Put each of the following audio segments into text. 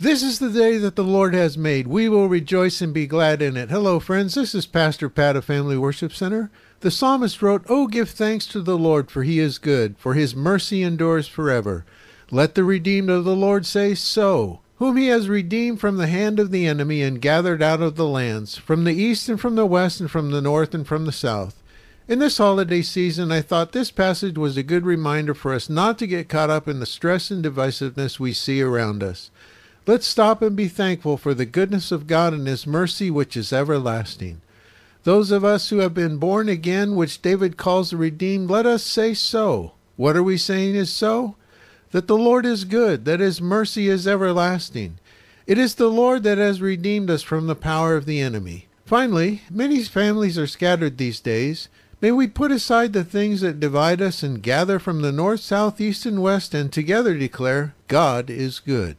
This is the day that the Lord has made. We will rejoice and be glad in it. Hello, friends. This is Pastor Pat of Family Worship Center. The psalmist wrote, "Oh, give thanks to the Lord, for he is good, for his mercy endures forever. Let the redeemed of the Lord say so, whom he has redeemed from the hand of the enemy and gathered out of the lands, from the east and from the west and from the north and from the south." In this holiday season, I thought this passage was a good reminder for us not to get caught up in the stress and divisiveness we see around us. Let's stop and be thankful for the goodness of God and his mercy, which is everlasting. Those of us who have been born again, which David calls the redeemed, let us say so. What are we saying is so? That the Lord is good, that his mercy is everlasting. It is the Lord that has redeemed us from the power of the enemy. Finally, many families are scattered these days. May we put aside the things that divide us and gather from the north, south, east, and west, and together declare, God is good.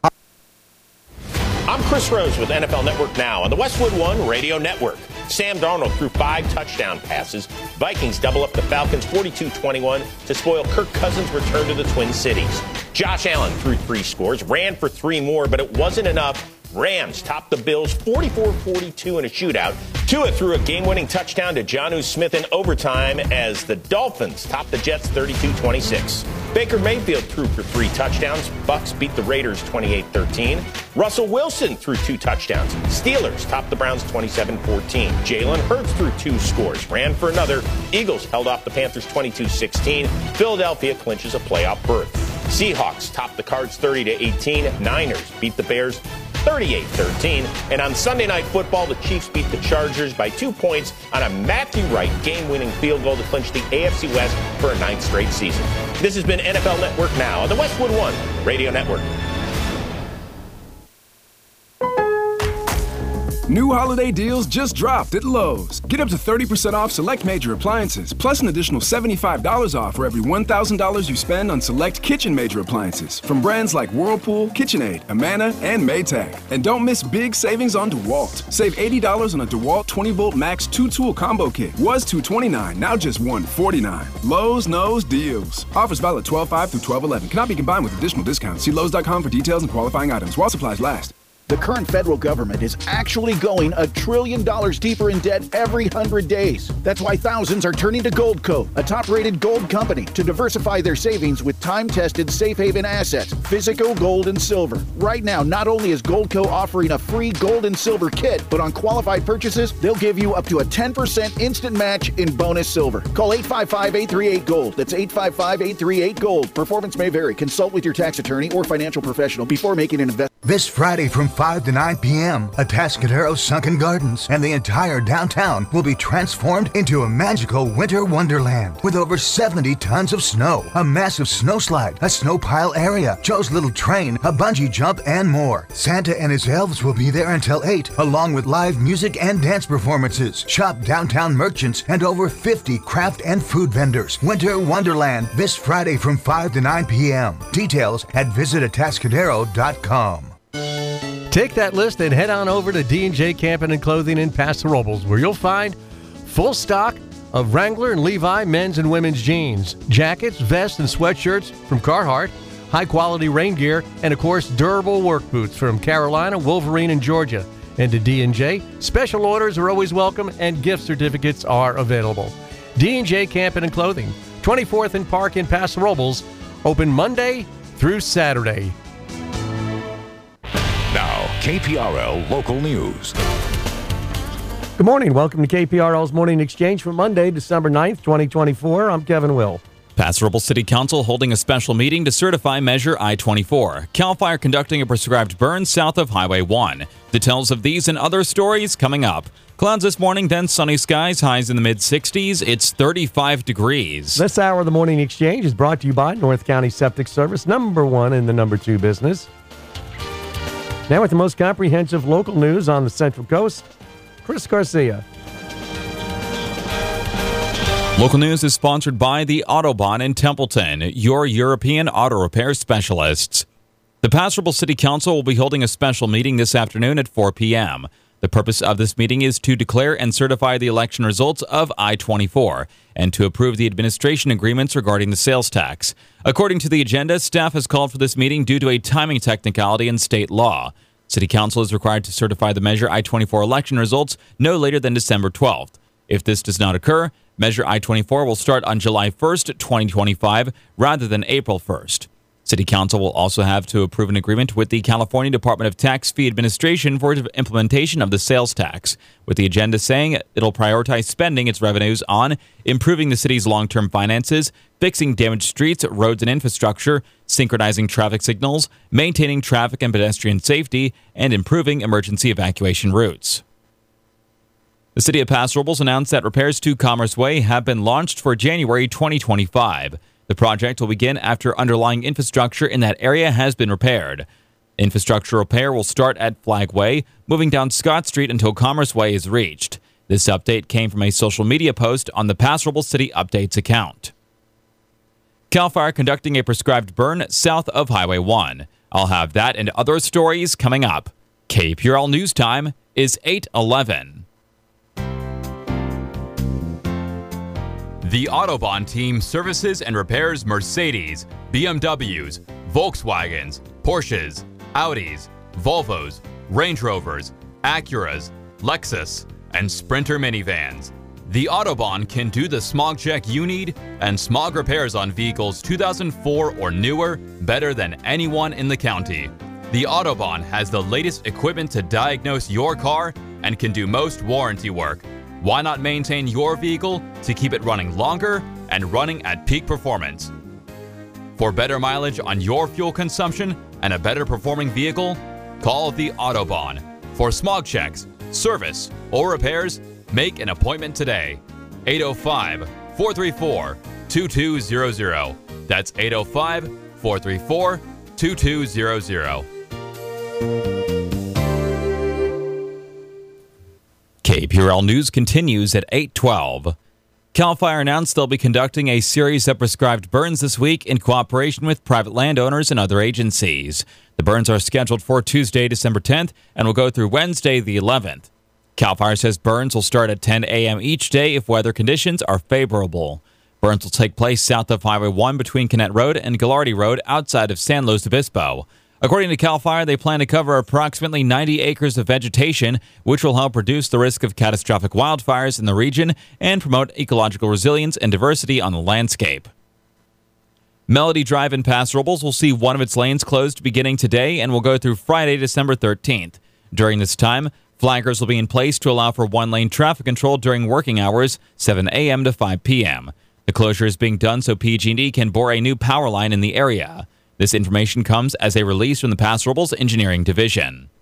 I'm Chris Rose with NFL Network Now on the Westwood One Radio Network. Sam Darnold threw 5 touchdown passes. Vikings double up the Falcons 42-21 to spoil Kirk Cousins' return to the Twin Cities. Josh Allen threw 3 scores, ran for 3 more, but it wasn't enough. Rams topped the Bills 44-42 in a shootout. Tua threw a game-winning touchdown to Jonnu Smith in overtime as the Dolphins topped the Jets 32-26. Baker Mayfield threw for 3 touchdowns. Bucs beat the Raiders 28-13. Russell Wilson threw 2 touchdowns. Steelers topped the Browns 27-14. Jalen Hurts threw 2 scores, ran for another. Eagles held off the Panthers 22-16. Philadelphia clinches a playoff berth. Seahawks topped the Cards 30-18. Niners beat the Bears 38-13. And on Sunday Night Football, the Chiefs beat the Chargers by 2 points on a Matthew Wright game-winning field goal to clinch the AFC West for a 9th straight season. This has been NFL Network Now on the Westwood One Radio Network. New holiday deals just dropped at Lowe's. Get up to 30% off select major appliances, plus an additional $75 off for every $1,000 you spend on select kitchen major appliances from brands like Whirlpool, KitchenAid, Amana, and Maytag. And don't miss big savings on DeWalt. Save $80 on a DeWalt 20-volt Max 2-tool combo kit. Was $229, now just $149. Lowe's knows deals. Offers valid 12/5 through 12/11. Cannot be combined with additional discounts. See Lowe's.com for details and qualifying items while supplies last. The current federal government is actually going $1 trillion deeper in debt every 100 days. That's why thousands are turning to Goldco, a top-rated gold company, to diversify their savings with time-tested safe haven assets, physical gold and silver. Right now, not only is Goldco offering a free gold and silver kit, but on qualified purchases, they'll give you up to a 10% instant match in bonus silver. Call 855-838-GOLD. That's 855-838-GOLD. Performance may vary. Consult with your tax attorney or financial professional before making an investment. This Friday from 5 to 9 p.m., Atascadero Sunken Gardens and the entire downtown will be transformed into a magical winter wonderland with over 70 tons of snow, a massive snow slide, a snow pile area, Joe's Little Train, a bungee jump, and more. Santa and his elves will be there until 8, along with live music and dance performances. Shop downtown merchants and over 50 craft and food vendors. Winter Wonderland this Friday from 5 to 9 p.m. Details at visitatascadero.com. Take that list and head on over to D&J Camping and Clothing in Paso Robles, where you'll find full stock of Wrangler and Levi men's and women's jeans, jackets, vests, and sweatshirts from Carhartt, high-quality rain gear, and, of course, durable work boots from Carolina, Wolverine, and Georgia. And to D&J, special orders are always welcome, and gift certificates are available. D&J Camping and Clothing, 24th and Park in Paso Robles, open Monday through Saturday. Now, KPRL Local News. Good morning. Welcome to KPRL's Morning Exchange for Monday, December 9th, 2024. I'm Kevin Will. Paso Robles City Council holding a special meeting to certify Measure I-24. CAL FIRE conducting a prescribed burn south of Highway 1. Details of these and other stories coming up. Clouds this morning, then sunny skies, highs in the mid-60s. It's 35 degrees. This hour of the Morning Exchange is brought to you by North County Septic Service, number 1 in the number 2 business. Now with the most comprehensive local news on the Central Coast, Chris Garcia. Local news is sponsored by the Autobahn in Templeton, your European auto repair specialists. The Paso Robles City Council will be holding a special meeting this afternoon at 4 p.m. The purpose of this meeting is to declare and certify the election results of I-24 and to approve the administration agreements regarding the sales tax. According to the agenda, staff has called for this meeting due to a timing technicality in state law. City Council is required to certify the Measure I-24 election results no later than December 12th. If this does not occur, Measure I-24 will start on July 1st, 2025, rather than April 1st. City Council will also have to approve an agreement with the California Department of Tax Fee Administration for implementation of the sales tax, with the agenda saying it'll prioritize spending its revenues on improving the city's long-term finances, fixing damaged streets, roads, and infrastructure, synchronizing traffic signals, maintaining traffic and pedestrian safety, and improving emergency evacuation routes. The City of Paso Robles announced that repairs to Commerce Way have been launched for January 2025. The project will begin after underlying infrastructure in that area has been repaired. Infrastructure repair will start at Flag Way, moving down Scott Street until Commerce Way is reached. This update came from a social media post on the Paso Robles City Updates account. CAL FIRE conducting a prescribed burn south of Highway 1. I'll have that and other stories coming up. KPRL News Time is 8:11. The Autobahn team services and repairs Mercedes, BMWs, Volkswagens, Porsches, Audis, Volvos, Range Rovers, Acuras, Lexus, and Sprinter minivans. The Autobahn can do the smog check you need and smog repairs on vehicles 2004 or newer better than anyone in the county. The Autobahn has the latest equipment to diagnose your car and can do most warranty work. Why not maintain your vehicle to keep it running longer and running at peak performance? For better mileage on your fuel consumption and a better performing vehicle, call the Autobahn. For smog checks, service, or repairs, make an appointment today. 805-434-2200. That's 805-434-2200. KPRL News continues at 8:12. CAL FIRE announced they'll be conducting a series of prescribed burns this week in cooperation with private landowners and other agencies. The burns are scheduled for Tuesday, December 10th, and will go through Wednesday, the 11th. CAL FIRE says burns will start at 10 a.m. each day if weather conditions are favorable. Burns will take place south of Highway 1 between Connett Road and Gallardi Road outside of San Luis Obispo. According to CAL FIRE, they plan to cover approximately 90 acres of vegetation, which will help reduce the risk of catastrophic wildfires in the region and promote ecological resilience and diversity on the landscape. Melody Drive in Paso Robles will see one of its lanes closed beginning today and will go through Friday, December 13th. During this time, flaggers will be in place to allow for one-lane traffic control during working hours, 7 a.m. to 5 p.m. The closure is being done so PG&E can bore a new power line in the area. This information comes as a release from the Paso Robles Engineering Division.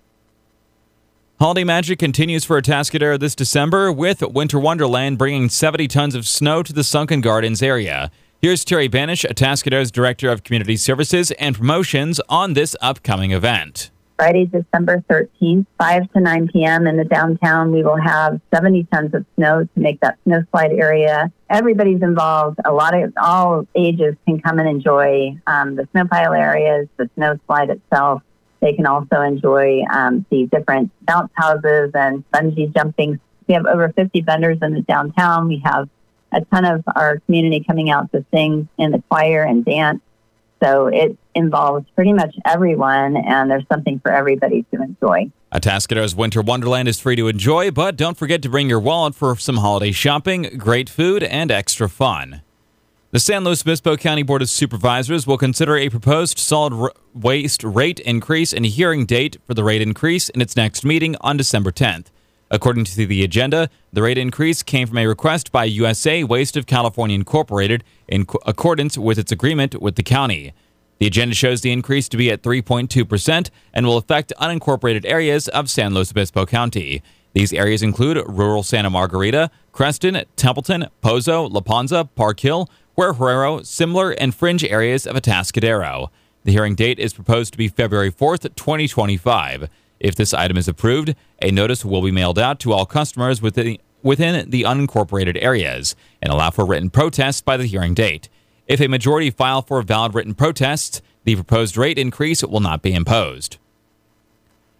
Holiday magic continues for Atascadero this December, with Winter Wonderland bringing 70 tons of snow to the Sunken Gardens area. Here's Terry Banish, Atascadero's Director of Community Services and Promotions, on this upcoming event. Friday, December 13th, 5 to 9 p.m. in the downtown, we will have 70 tons of snow to make that snow slide area. Everybody's involved. All ages can come and enjoy the snow pile areas, the snow slide itself. They can also enjoy the different bounce houses and bungee jumping. We have over 50 vendors in the downtown. We have a ton of our community coming out to sing in the choir and dance. So it involves pretty much everyone, and there's something for everybody to enjoy. Atascadero's Winter Wonderland is free to enjoy, but don't forget to bring your wallet for some holiday shopping, great food, and extra fun. The San Luis Obispo County Board of Supervisors will consider a proposed solid waste rate increase and hearing date for the rate increase in its next meeting on December 10th. According to the agenda, the rate increase came from a request by USA Waste of California Incorporated in accordance with its agreement with the county. The agenda shows the increase to be at 3.2% and will affect unincorporated areas of San Luis Obispo County. These areas include rural Santa Margarita, Creston, Templeton, Pozo, La Ponza, Park Hill, Guerrero, Simler, and fringe areas of Atascadero. The hearing date is proposed to be February 4th, 2025. If this item is approved, a notice will be mailed out to all customers within the unincorporated areas and allow for written protests by the hearing date. If a majority file for valid written protests, the proposed rate increase will not be imposed.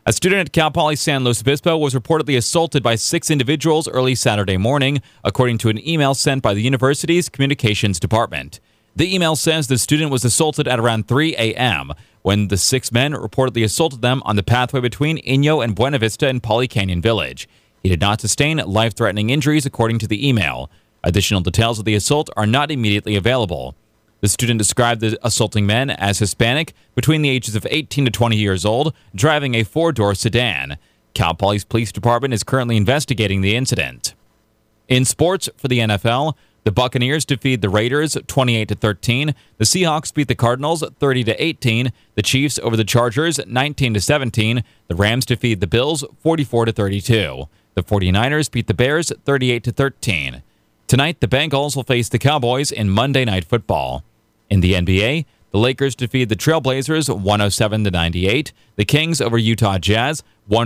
A student at Cal Poly San Luis Obispo was reportedly assaulted by 6 individuals early Saturday morning, according to an email sent by the university's communications department. The email says the student was assaulted at around 3 a.m. when the 6 men reportedly assaulted them on the pathway between Inyo and Buena Vista in Poly Canyon Village. He did not sustain life-threatening injuries, according to the email. Additional details of the assault are not immediately available. The student described the assaulting men as Hispanic, between the ages of 18 to 20 years old, driving a 4-door sedan. Cal Poly's police department is currently investigating the incident. In sports for the NFL, the Buccaneers defeat the Raiders 28-13. The Seahawks beat the Cardinals 30-18. The Chiefs over the Chargers 19-17. The Rams defeat the Bills 44-32. The 49ers beat the Bears 38-13. Tonight, the Bengals will face the Cowboys in Monday Night Football. In the NBA, the Lakers defeat the Trailblazers 107-98. The Kings over Utah Jazz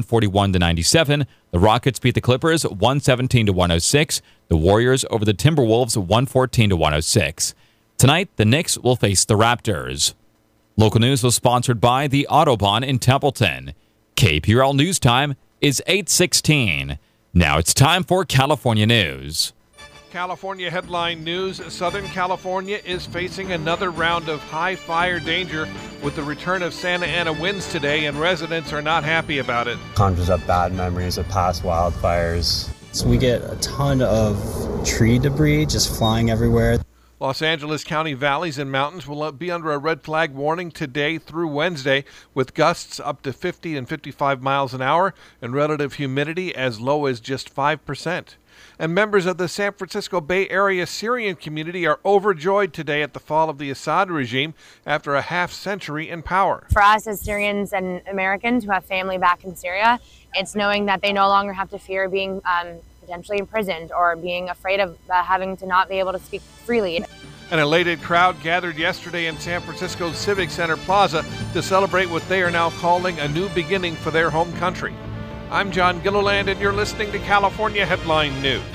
141-97. The Rockets beat the Clippers 117-106. The Warriors over the Timberwolves 114-106. Tonight, the Knicks will face the Raptors. Local news was sponsored by the Autobahn in Templeton. KPRL News Time is 8:16. Now it's time for California news. California headline news. Southern California is facing another round of high fire danger with the return of Santa Ana winds today, and residents are not happy about it. Conjures up bad memories of past wildfires. So we get a ton of tree debris just flying everywhere. Los Angeles County valleys and mountains will be under a red flag warning today through Wednesday, with gusts up to 50 and 55 miles an hour and relative humidity as low as just 5%. And members of the San Francisco Bay Area Syrian community are overjoyed today at the fall of the Assad regime after a half-century in power. For us as Syrians and Americans who have family back in Syria, it's knowing that they no longer have to fear being potentially imprisoned or being afraid of having to not be able to speak freely. An elated crowd gathered yesterday in San Francisco's Civic Center Plaza to celebrate what they are now calling a new beginning for their home country. I'm John Gilliland, and you're listening to California Headline News.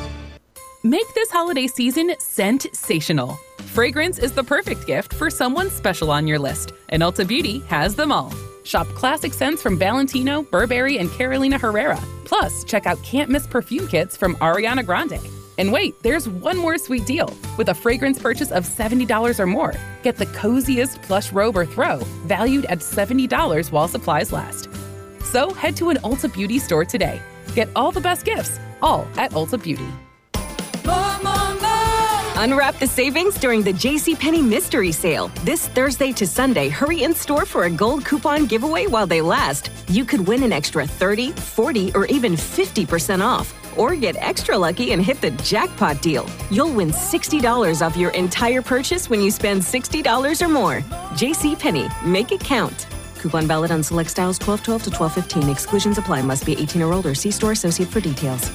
Make this holiday season scent-sational. Fragrance is the perfect gift for someone special on your list, and Ulta Beauty has them all. Shop classic scents from Valentino, Burberry, and Carolina Herrera. Plus, check out can't-miss perfume kits from Ariana Grande. And wait, there's one more sweet deal. With a fragrance purchase of $70 or more, get the coziest plush robe or throw, valued at $70 while supplies last. So head to an Ulta Beauty store today. Get all the best gifts, all at Ulta Beauty. Unwrap the savings during the JCPenney Mystery Sale. This Thursday to Sunday, hurry in store for a gold coupon giveaway while they last. You could win an extra 30, 40, or even 50% off. Or get extra lucky and hit the jackpot deal. You'll win $60 off your entire purchase when you spend $60 or more. JCPenney, make it count. Coupon valid on select styles 12/12 to 12/15. Exclusions apply. Must be 18 or older. See store associate for details.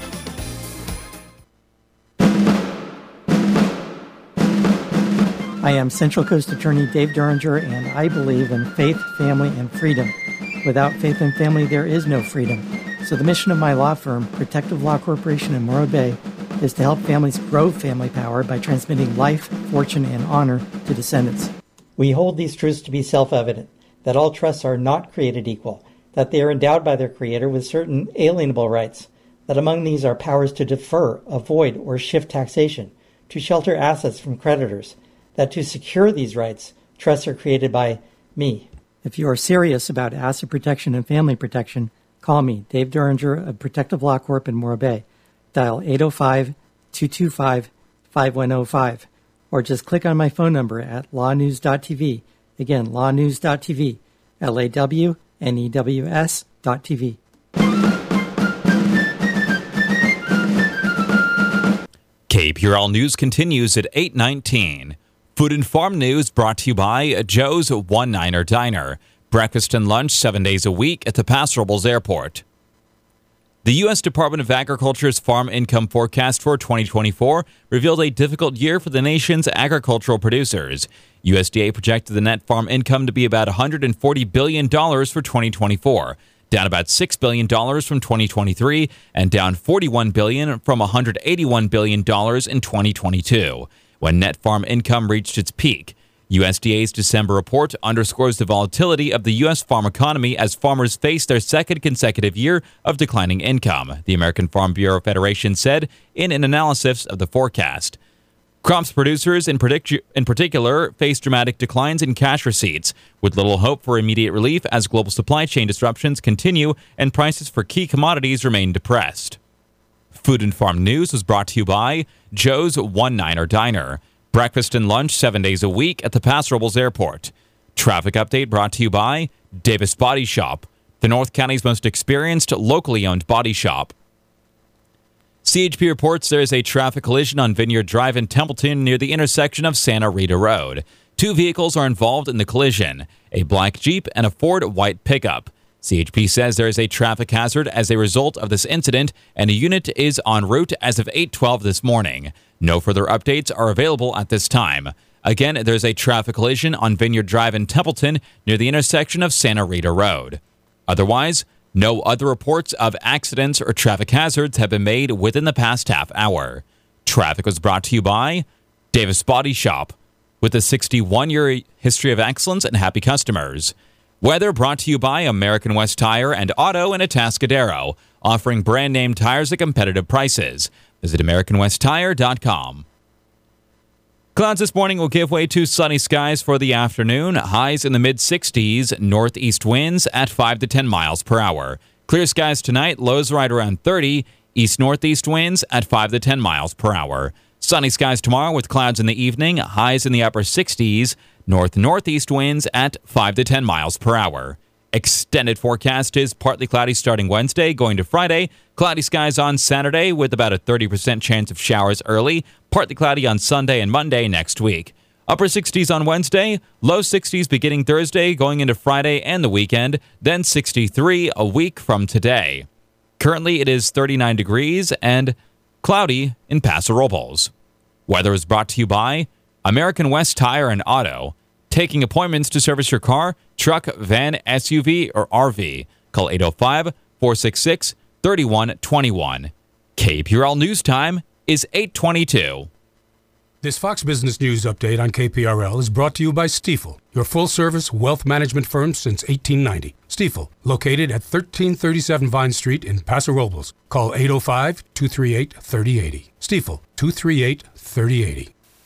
I am Central Coast Attorney Dave Duringer, and I believe in faith, family, and freedom. Without faith and family, there is no freedom. So the mission of my law firm, Protective Law Corporation in Morro Bay, is to help families grow family power by transmitting life, fortune, and honor to descendants. We hold these truths to be self-evident, that all trusts are not created equal, that they are endowed by their creator with certain alienable rights, that among these are powers to defer, avoid, or shift taxation, to shelter assets from creditors, that to secure these rights, trusts are created by me. If you are serious about asset protection and family protection, call me, Dave Duringer of Protective Law Corp in Morro Bay. Dial 805-225-5105, or just click on my phone number at lawnews.tv. Again, lawnews.tv, LAWNEWS.tv. KPRL News continues at 8:19. Food and Farm News brought to you by Joe's One-Niner Diner. Breakfast and lunch 7 days a week at the Paso Robles Airport. The U.S. Department of Agriculture's farm income forecast for 2024 revealed a difficult year for the nation's agricultural producers. USDA projected the net farm income to be about $140 billion for 2024, down about $6 billion from 2023, and down $41 billion from $181 billion in 2022, when net farm income reached its peak. USDA's December report underscores the volatility of the U.S. farm economy as farmers face their second consecutive year of declining income, the American Farm Bureau Federation said in an analysis of the forecast. Crops producers in particular face dramatic declines in cash receipts, with little hope for immediate relief as global supply chain disruptions continue and prices for key commodities remain depressed. Food and Farm News was brought to you by Joe's One Niner Diner. Breakfast and lunch 7 days a week at the Paso Robles Airport. Traffic update brought to you by Davis Body Shop, the North County's most experienced locally owned body shop. CHP reports there is a traffic collision on Vineyard Drive in Templeton near the intersection of Santa Rita Road. 2 vehicles are involved in the collision, a black Jeep and a Ford white pickup. CHP says there is a traffic hazard as a result of this incident, and a unit is en route as of 8:12 this morning. No further updates are available at this time. Again, there's a traffic collision on Vineyard Drive in Templeton near the intersection of Santa Rita Road. Otherwise, no other reports of accidents or traffic hazards have been made within the past half hour. Traffic was brought to you by Davis Body Shop, with a 61-year history of excellence and happy customers. Weather brought to you by American West Tire and Auto in Atascadero, offering brand name tires at competitive prices. Visit AmericanWestTire.com. Clouds this morning will give way to sunny skies for the afternoon. Highs in the mid-60s, northeast winds at 5 to 10 miles per hour. Clear skies tonight, lows right around 30. East-northeast winds at 5 to 10 miles per hour. Sunny skies tomorrow with clouds in the evening. Highs in the upper 60s. North-northeast winds at 5 to 10 miles per hour. Extended forecast is partly cloudy starting Wednesday, going to Friday. Cloudy skies on Saturday with about a 30% chance of showers early. Partly cloudy on Sunday and Monday next week. Upper 60s on Wednesday, low 60s beginning Thursday, going into Friday and the weekend, then 63 a week from today. Currently, it is 39 degrees and cloudy in Paso Robles. Weather is brought to you by American West Tire and Auto. Taking appointments to service your car, truck, van, SUV, or RV. Call 805-466-3121. KPRL News Time is 8:22. This Fox Business News update on KPRL is brought to you by Stifel, your full-service wealth management firm since 1890. Stifel, located at 1337 Vine Street in Paso Robles. Call 805-238-3080. Stifel, 238-3080.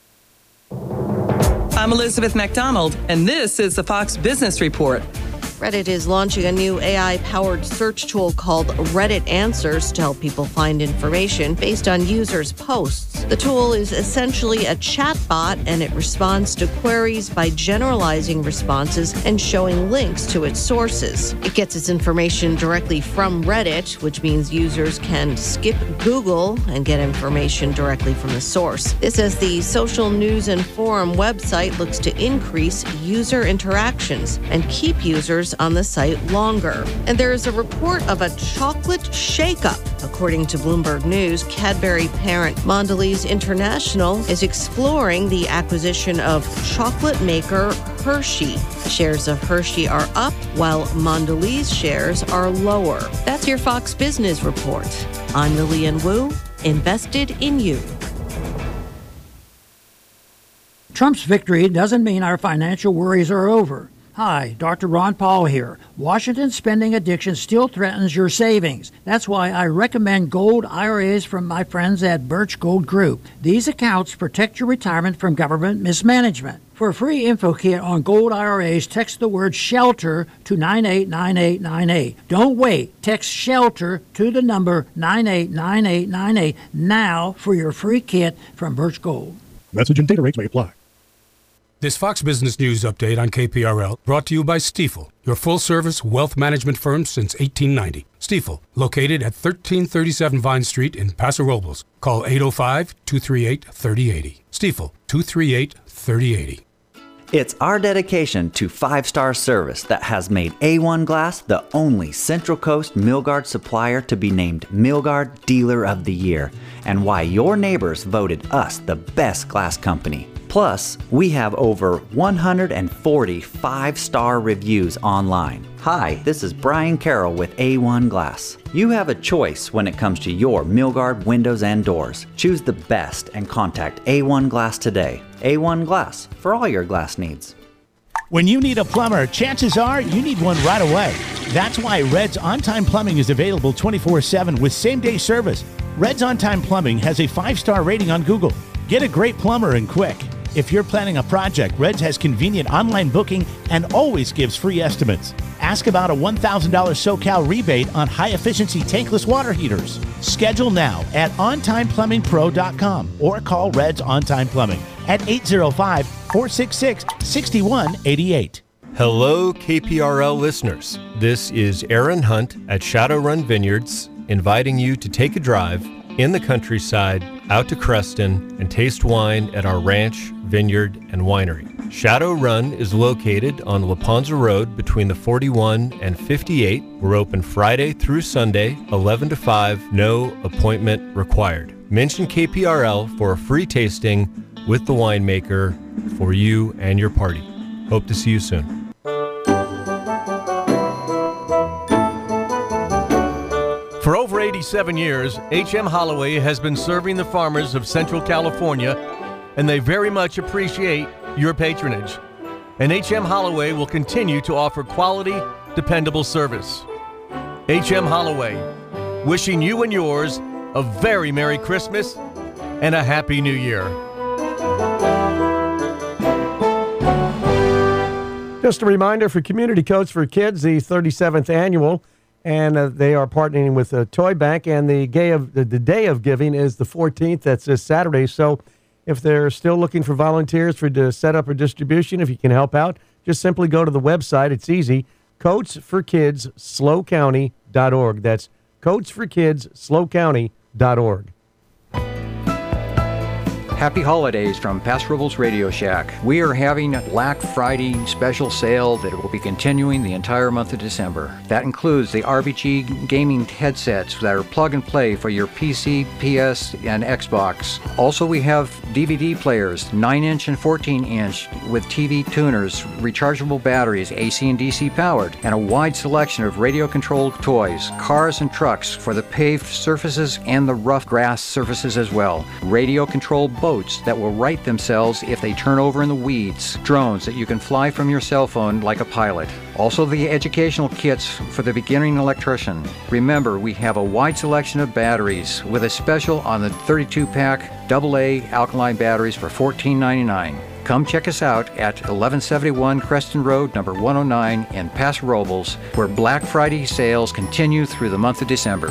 I'm Elizabeth McDonald, and this is the Fox Business Report. Reddit is launching a new AI-powered search tool called Reddit Answers to help people find information based on users' posts. The tool is essentially a chatbot, and it responds to queries by generalizing responses and showing links to its sources. It gets its information directly from Reddit, which means users can skip Google and get information directly from the source. This, as the social news and forum website looks to increase user interactions and keep users on the site longer. And there is a report of a chocolate shakeup. According to Bloomberg News, Cadbury parent Mondelez International is exploring the acquisition of chocolate maker Hershey. Shares of Hershey are up, while Mondelez shares are lower. That's your Fox Business Report. I'm Lillian Wu, invested in you. Trump's victory doesn't mean our financial worries are over. Hi, Dr. Ron Paul here. Washington's spending addiction still threatens your savings. That's why I recommend gold IRAs from my friends at Birch Gold Group. These accounts protect your retirement from government mismanagement. For a free info kit on gold IRAs, text the word SHELTER to 989898. Don't wait. Text SHELTER to the number 989898 now for your free kit from Birch Gold. Message and data rates may apply. This Fox Business News update on KPRL brought to you by Stifel, your full-service wealth management firm since 1890. Stifel, located at 1337 Vine Street in Paso Robles. Call 805-238-3080. Stifel, 238-3080. It's our dedication to five-star service that has made A1 Glass the only Central Coast Milgard supplier to be named Milgard Dealer of the Year, and why your neighbors voted us the best glass company. Plus, we have over 140 five-star reviews online, Hi, this is Brian Carroll with A1 Glass. You have a choice when it comes to your Milgard windows and doors. Choose the best and contact A1 Glass today. A1 Glass, for all your glass needs. When you need a plumber, chances are you need one right away. That's why Red's On Time Plumbing is available 24/7 with same-day service. Red's On Time Plumbing has a 5-star rating on Google. Get a great plumber and quick. If you're planning a project, Red's has convenient online booking and always gives free estimates. Ask about a $1,000 SoCal rebate on high-efficiency tankless water heaters. Schedule now at OnTimePlumbingPro.com or call Red's On Time Plumbing at 805-466-6188. Hello, KPRL listeners. This is Aaron Hunt at Shadowrun Vineyards, inviting you to take a drive in the countryside out to Creston and taste wine at our ranch, vineyard, and winery. Shadowrun is located on Laponza Road between the 41 and 58. We're open Friday through Sunday, 11 to 5, no appointment required. Mention KPRL for a free tasting with the winemaker for you and your party. Hope to see you soon. For over 87 years, H.M. Holloway has been serving the farmers of Central California, and they very much appreciate your patronage. And H.M. Holloway will continue to offer quality, dependable service. H.M. Holloway, wishing you and yours a very Merry Christmas and a Happy New Year. Just a reminder for Community Coats for Kids, the 37th annual, and they are partnering with Toy Bank, and the day of giving is the 14th. That's this Saturday. So if they're still looking for volunteers to set up a distribution, if you can help out, just simply go to the website. It's easy, coatsforkidslowcounty.org. That's coatsforkidslowcounty.org. Happy holidays from Paso Robles Radio Shack. We are having a Black Friday special sale that will be continuing the entire month of December. That includes the RBG gaming headsets that are plug and play for your PC, PS, and Xbox. Also, we have DVD players, 9-inch and 14-inch, with TV tuners, rechargeable batteries, AC and DC powered, and a wide selection of radio-controlled toys, cars and trucks for the paved surfaces and the rough grass surfaces as well. Radio-controlled boats that will right themselves if they turn over in the weeds, drones that you can fly from your cell phone like a pilot. Also the educational kits for the beginning electrician. Remember, we have a wide selection of batteries with a special on the 32-pack AA alkaline batteries for $14.99. Come check us out at 1171 Creston Road, number 109 in Paso Robles, where Black Friday sales continue through the month of December.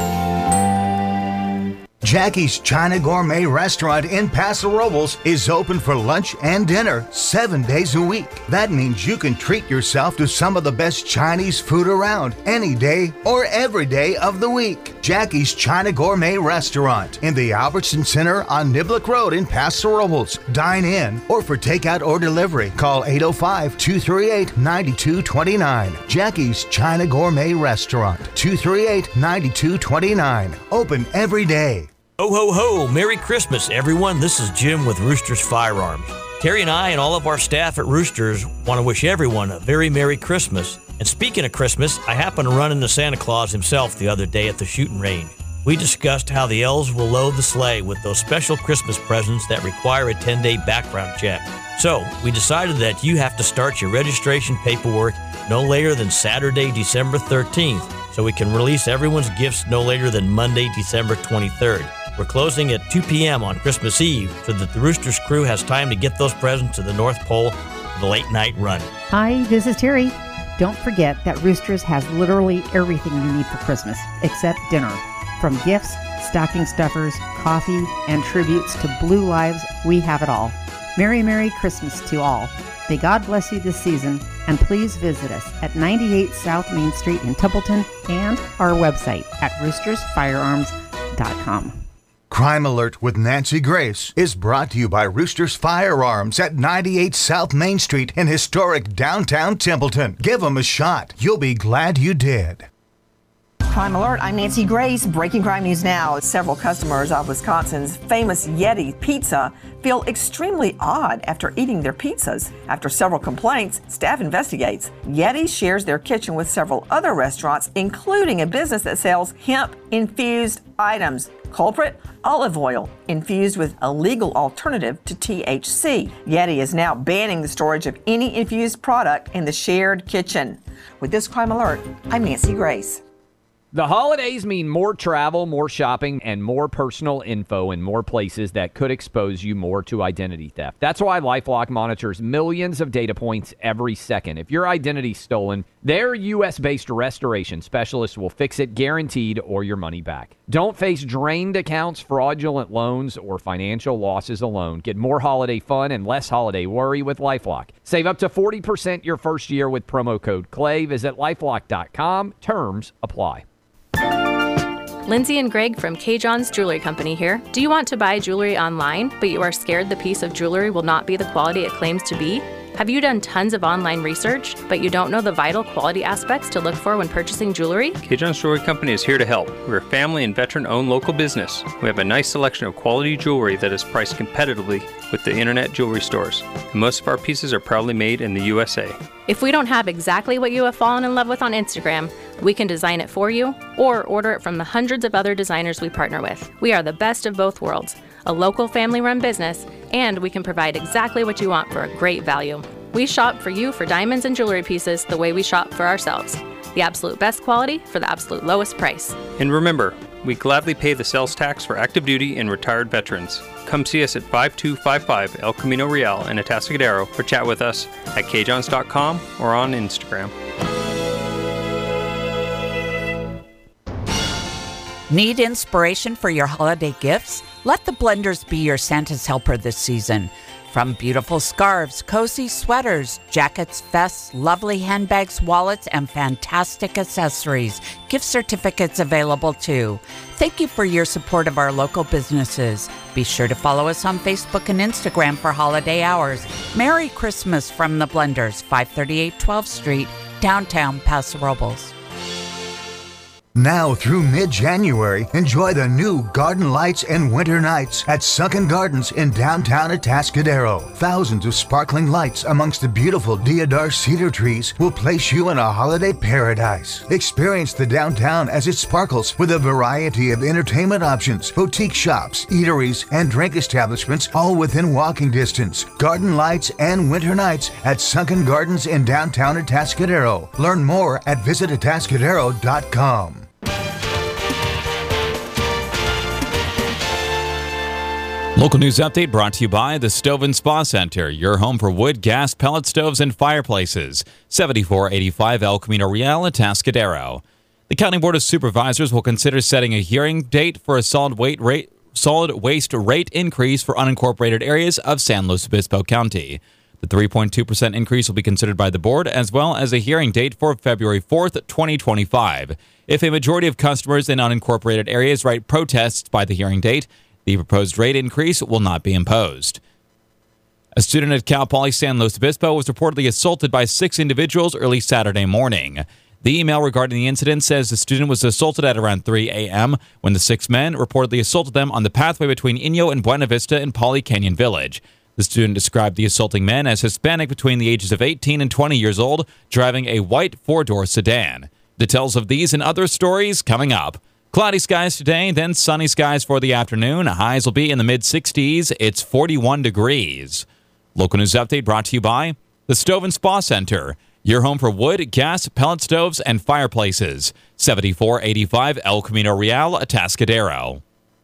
Jackie's China Gourmet Restaurant in Paso Robles is open for lunch and dinner 7 days a week. That means you can treat yourself to some of the best Chinese food around any day or every day of the week. Jackie's China Gourmet Restaurant in the Albertson Center on Niblick Road in Paso Robles. Dine in or for takeout or delivery, call 805-238-9229. Jackie's China Gourmet Restaurant, 238-9229. Open every day. Ho, ho, ho! Merry Christmas, everyone. This is Jim with Roosters Firearms. Terry and I and all of our staff at Roosters want to wish everyone a very Merry Christmas. And speaking of Christmas, I happened to run into Santa Claus himself the other day at the shooting range. We discussed how the elves will load the sleigh with those special Christmas presents that require a 10-day background check. So, we decided that you have to start your registration paperwork no later than Saturday, December 13th, so we can release everyone's gifts no later than Monday, December 23rd. We're closing at 2 p.m. on Christmas Eve so that the Roosters crew has time to get those presents to the North Pole for the late night run. Hi, this is Terry. Don't forget that Roosters has literally everything you need for Christmas, except dinner. From gifts, stocking stuffers, coffee, and tributes to Blue Lives, we have it all. Merry, Merry Christmas to all. May God bless you this season, and please visit us at 98 South Main Street in Templeton and our website at roostersfirearms.com. Crime Alert with Nancy Grace is brought to you by Roosters Firearms at 98 South Main Street in historic downtown Templeton. Give them a shot. You'll be glad you did. Crime Alert. I'm Nancy Grace. Breaking crime news now. Several customers of Wisconsin's famous Yeti Pizza feel extremely odd after eating their pizzas. After several complaints, staff investigates. Yeti shares their kitchen with several other restaurants, including a business that sells hemp-infused items. Culprit? Olive oil, infused with a legal alternative to THC. Yeti is now banning the storage of any infused product in the shared kitchen. With this Crime Alert, I'm Nancy Grace. The holidays mean more travel, more shopping, and more personal info in more places that could expose you more to identity theft. That's why LifeLock monitors millions of data points every second. If your identity's stolen, their U.S.-based restoration specialists will fix it guaranteed or your money back. Don't face drained accounts, fraudulent loans, or financial losses alone. Get more holiday fun and less holiday worry with LifeLock. Save up to 40% your first year with promo code CLAY. Visit LifeLock.com. Terms apply. Lindsay and Greg from K. John's Jewelry Company here. Do you want to buy jewelry online, but you are scared the piece of jewelry will not be the quality it claims to be? Have you done tons of online research, but you don't know the vital quality aspects to look for when purchasing jewelry? K. John's Jewelry Company is here to help. We're a family and veteran-owned local business. We have a nice selection of quality jewelry that is priced competitively with the internet jewelry stores. And most of our pieces are proudly made in the USA. If we don't have exactly what you have fallen in love with on Instagram, we can design it for you or order it from the hundreds of other designers we partner with. We are the best of both worlds, a local family-run business, and we can provide exactly what you want for a great value. We shop for you for diamonds and jewelry pieces the way we shop for ourselves. The absolute best quality for the absolute lowest price. And remember, we gladly pay the sales tax for active duty and retired veterans. Come see us at 5255 El Camino Real in Atascadero or chat with us at kjohns.com or on Instagram. Need inspiration for your holiday gifts? Let the Blenders be your Santa's helper this season. From beautiful scarves, cozy sweaters, jackets, vests, lovely handbags, wallets, and fantastic accessories. Gift certificates available too. Thank you for your support of our local businesses. Be sure to follow us on Facebook and Instagram for holiday hours. Merry Christmas from the Blenders, 538 12th Street, downtown Paso Robles. Now through mid-January, enjoy the new Garden Lights and Winter Nights at Sunken Gardens in downtown Atascadero. Thousands of sparkling lights amongst the beautiful deodar cedar trees will place you in a holiday paradise. Experience the downtown as it sparkles with a variety of entertainment options, boutique shops, eateries, and drink establishments all within walking distance. Garden Lights and Winter Nights at Sunken Gardens in downtown Atascadero. Learn more at visitatascadero.com. Local news update brought to you by the Stove and Spa Center, your home for wood, gas, pellet stoves, and fireplaces. 7485 El Camino Real, Atascadero. The County Board of Supervisors will consider setting a hearing date for a solid waste rate increase for unincorporated areas of San Luis Obispo County. The 3.2% increase will be considered by the board, as well as a hearing date for February 4th, 2025. If a majority of customers in unincorporated areas write protests by the hearing date, the proposed rate increase will not be imposed. A student at Cal Poly San Luis Obispo was reportedly assaulted by 6 individuals early Saturday morning. The email regarding the incident says the student was assaulted at around 3 a.m. when the 6 men reportedly assaulted them on the pathway between Inyo and Buena Vista in Poly Canyon Village. The student described the assaulting men as Hispanic between the ages of 18 and 20 years old, driving a white 4-door sedan. Details of these and other stories coming up. Cloudy skies today, then sunny skies for the afternoon. Highs will be in the mid-60s. It's 41 degrees. Local news update brought to you by the Stove and Spa Center, your home for wood, gas, pellet stoves, and fireplaces. 7485 El Camino Real, Atascadero.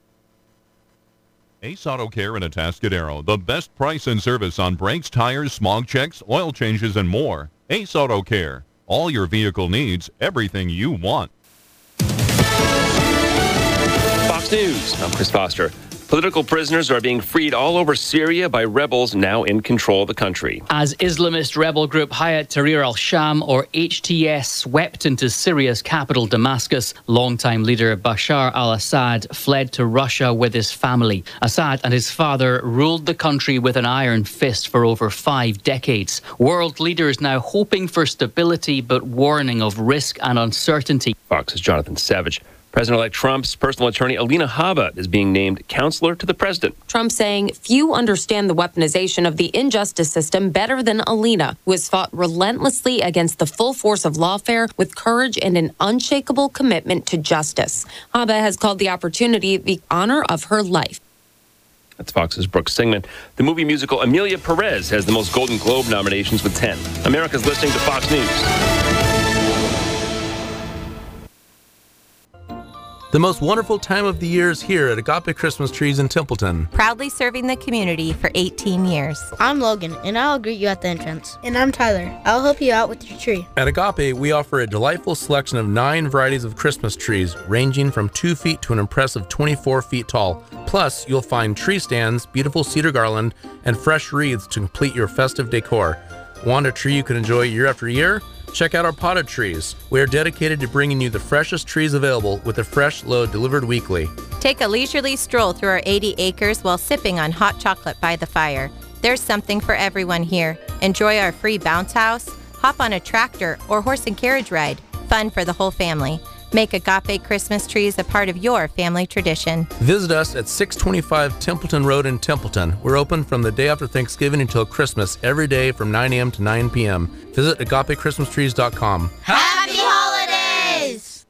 Ace Auto Care in Atascadero. The best price and service on brakes, tires, smog checks, oil changes, and more. Ace Auto Care. All your vehicle needs, everything you want. Fox News, I'm Chris Foster. Political prisoners are being freed all over Syria by rebels now in control of the country. As Islamist rebel group Hayat Tahrir al-Sham, or HTS, swept into Syria's capital Damascus, longtime leader Bashar al-Assad fled to Russia with his family. Assad and his father ruled the country with an iron fist for over 5 decades. World leaders now hoping for stability but warning of risk and uncertainty. Fox's Jonathan Savage. President-elect Trump's personal attorney, Alina Habba, is being named counselor to the president. Trump saying few understand the weaponization of the injustice system better than Alina, who has fought relentlessly against the full force of lawfare with courage and an unshakable commitment to justice. Habba has called the opportunity the honor of her life. That's Fox's Brooks Singman. The movie musical Amelia Perez has the most Golden Globe nominations with 10. America's listening to Fox News. The most wonderful time of the year is here at Agape Christmas Trees in Templeton. Proudly serving the community for 18 years. I'm Logan, and I'll greet you at the entrance. And I'm Tyler. I'll help you out with your tree. At Agape, we offer a delightful selection of 9 varieties of Christmas trees, ranging from 2 feet to an impressive 24 feet tall. Plus, you'll find tree stands, beautiful cedar garland, and fresh wreaths to complete your festive decor. Want a tree you can enjoy year after year? Check out our potted trees. We are dedicated to bringing you the freshest trees available with a fresh load delivered weekly. Take a leisurely stroll through our 80 acres while sipping on hot chocolate by the fire. There's something for everyone here. Enjoy our free bounce house, hop on a tractor or horse and carriage ride. Fun for the whole family. Make Agape Christmas trees a part of your family tradition. Visit us at 625 Templeton Road in Templeton. We're open from the day after Thanksgiving until Christmas, every day from 9 a.m. to 9 p.m. Visit agapechristmastrees.com. Happy holidays!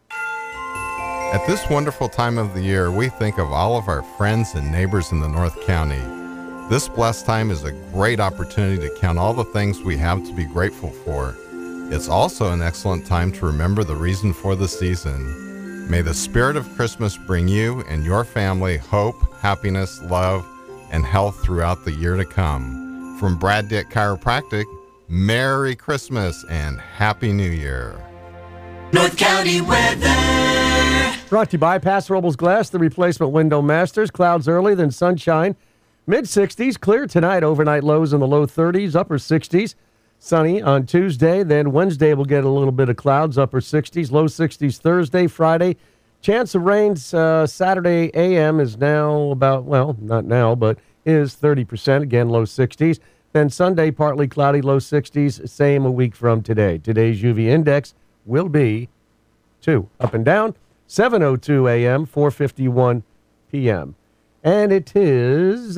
At this wonderful time of the year, we think of all of our friends and neighbors in the North County. This blessed time is a great opportunity to count all the things we have to be grateful for. It's also an excellent time to remember the reason for the season. May the spirit of Christmas bring you and your family hope, happiness, love, and health throughout the year to come. From Brad Dick Chiropractic, Merry Christmas and Happy New Year. North County weather. Brought to you by Paso Robles Glass, the replacement window masters. Clouds early, then sunshine. Mid-60s, clear tonight. Overnight lows in the low 30s, upper 60s. Sunny on Tuesday, then Wednesday we'll get a little bit of clouds, upper 60s, low 60s Thursday, Friday. Chance of rains Saturday AM is now about, well, not now, but is 30%, again, low 60s. Then Sunday, partly cloudy, low 60s, same a week from today. Today's UV index will be 2, up and down, 7:02 AM, 4:51 PM. And it is,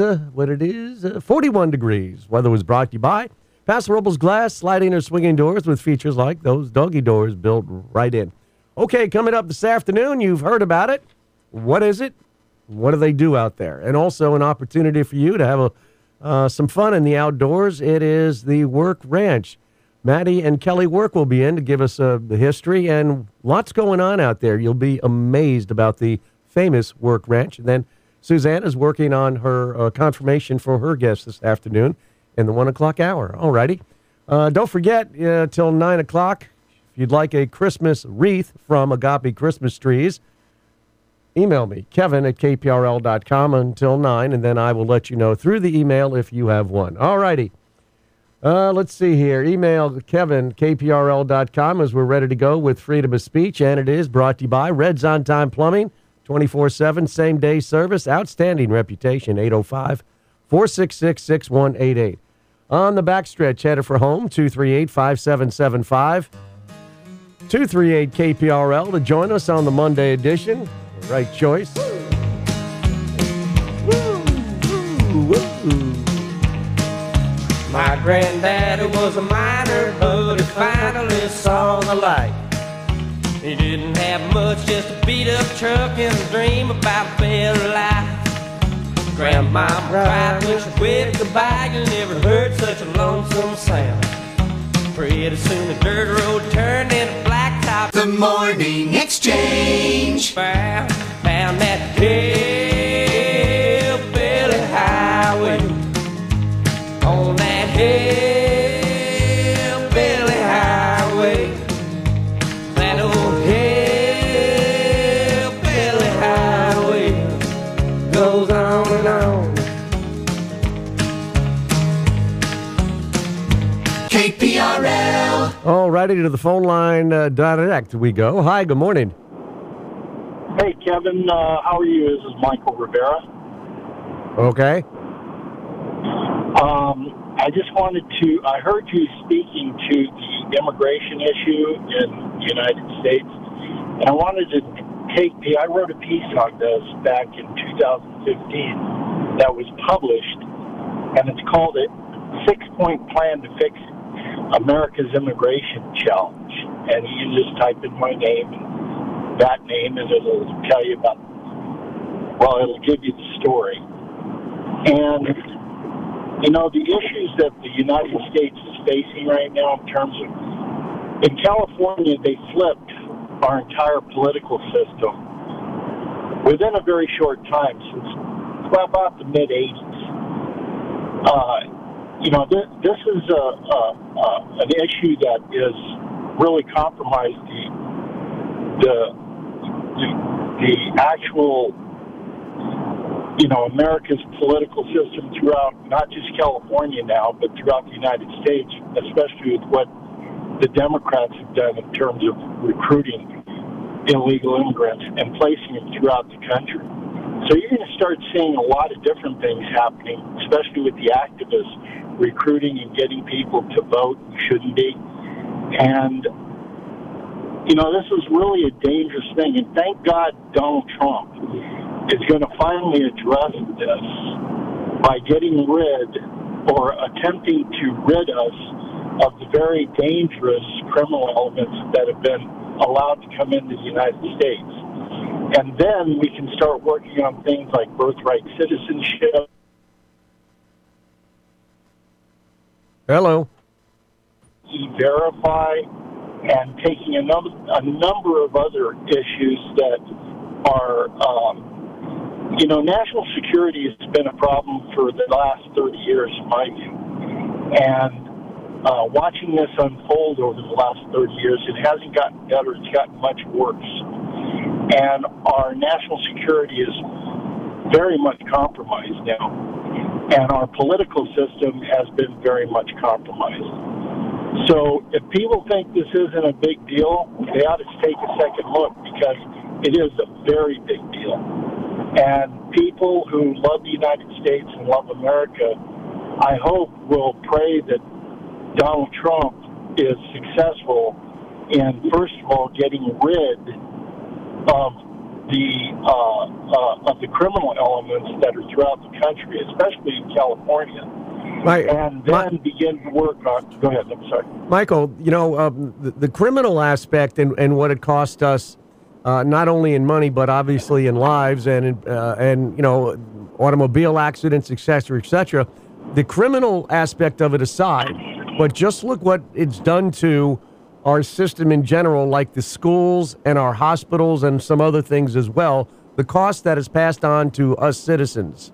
41 degrees. Weather was brought to you by Paso Robles Glass, sliding or swinging doors with features like those doggy doors built right in. Okay, coming up this afternoon, you've heard about it. What is it? What do they do out there? And also an opportunity for you to have some fun in the outdoors. It is the Work Ranch. Maddie and Kelly Work will be in to give us the history, and lots going on out there. You'll be amazed about the famous Work Ranch. And then Suzanne is working on her confirmation for her guest this afternoon in the 1 o'clock hour. All righty. Don't forget, till 9 o'clock, if you'd like a Christmas wreath from Agape Christmas Trees, email me, Kevin at kprl.com until 9, and then I will let you know through the email if you have one. All righty. Let's see here. Email Kevin, kprl.com, as we're ready to go with freedom of speech, and it is brought to you by Red's On Time Plumbing, 24/7, same-day service, outstanding reputation, 805-466-6188. On the backstretch, headed for home, 238-5775. 238-KPRL to join us on the Monday edition. Right choice. My granddaddy was a miner, but he finally saw the light. He didn't have much, just a beat-up truck and a dream about a better life. Grandma cried when she whipped the bike and never heard such a lonesome sound. Pretty soon the dirt road turned into blacktop. The Morning Exchange. Found that hillbilly highway. On that hillbilly highway. That old hillbilly highway goes on and righty to the phone line direct we go. Hi, good morning. Hey, Kevin. How are you? This is Michael Rivera. Okay. I just wanted to, I heard you speaking to the immigration issue in the United States, and I wanted to I wrote a piece on this back in 2015 that was published, and it's called a 6-Point Plan to Fix America's Immigration Challenge. And you just type in my name and that name, and it'll tell you about, well, it'll give you the story. And you know, the issues that the United States is facing right now in terms of, in California, they flipped our entire political system within a very short time, since about the mid-'80s. You know, this is an issue that is really compromised the actual, you know, America's political system throughout, not just California now, but throughout the United States, especially with what the Democrats have done in terms of recruiting illegal immigrants and placing them throughout the country. So you're going to start seeing a lot of different things happening, especially with the activists recruiting and getting people to vote who shouldn't be. And, you know, this is really a dangerous thing. And thank God Donald Trump is going to finally address this by getting rid or attempting to rid us of the very dangerous criminal elements that have been allowed to come into the United States. And then we can start working on things like birthright citizenship. Hello. E-Verify, and taking a number of other issues that are, you know, national security has been a problem for the last 30 years, in my view. And watching this unfold over the last 30 years, it hasn't gotten better, it's gotten much worse. And our national security is very much compromised now. And our political system has been very much compromised. So if people think this isn't a big deal, they ought to take a second look, because it is a very big deal. And people who love the United States and love America, I hope will pray that Donald Trump is successful in, first of all, getting rid of the criminal elements that are throughout the country, especially in California. Right. And then begin to work on. Go ahead. I'm sorry, Michael. You know, the criminal aspect and what it cost us, not only in money but obviously in lives and you know, automobile accidents, et cetera. The criminal aspect of it aside, but just look what it's done to our system in general, like the schools and our hospitals and some other things as well. The cost that is passed on to us citizens.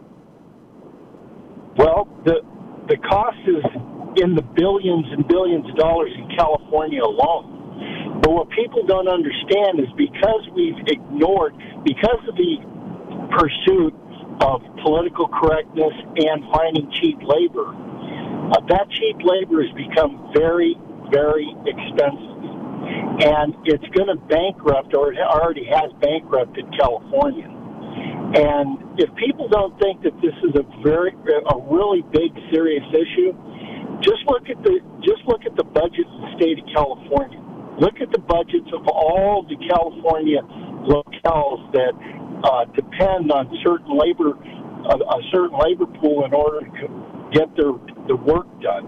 Well, the cost is in the billions and billions of dollars in California alone. But what people don't understand is because we've ignored, because of the pursuit of political correctness and finding cheap labor, that cheap labor has become very, very expensive. And it's going to bankrupt, or it already has bankrupted, California. And if people don't think that this is a really big, serious issue, just look at the budget of the state of California. Look at the budgets of all the California locales that depend on a certain labor pool in order to get the work done.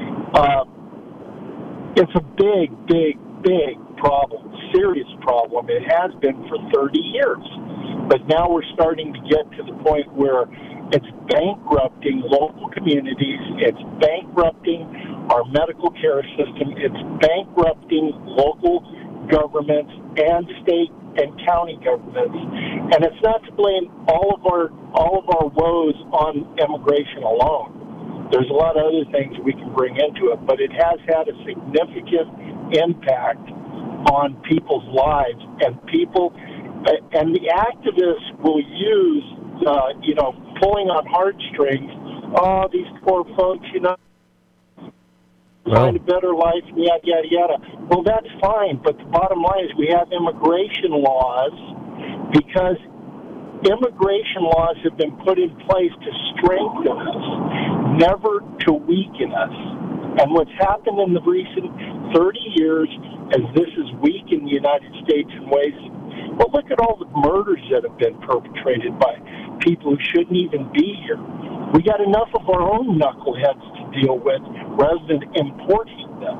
It's a big, big, big problem, serious problem. It has been for 30 years. But now we're starting to get to the point where it's bankrupting local communities, it's bankrupting our medical care system, it's bankrupting local governments and state and county governments. And it's not to blame all of our woes on immigration alone. There's a lot of other things we can bring into it, but it has had a significant impact on people's lives, and the activists will use, pulling on heartstrings. Oh, these poor folks, find a better life, and yada, yada, yada. Well, that's fine, but the bottom line is we have immigration laws because immigration laws have been put in place to strengthen us, never to weaken us. And what's happened in the recent 30 years as this has weakened the United States in ways, well, look at all the murders that have been perpetrated by people who shouldn't even be here. We got enough of our own knuckleheads to deal with rather than importing them.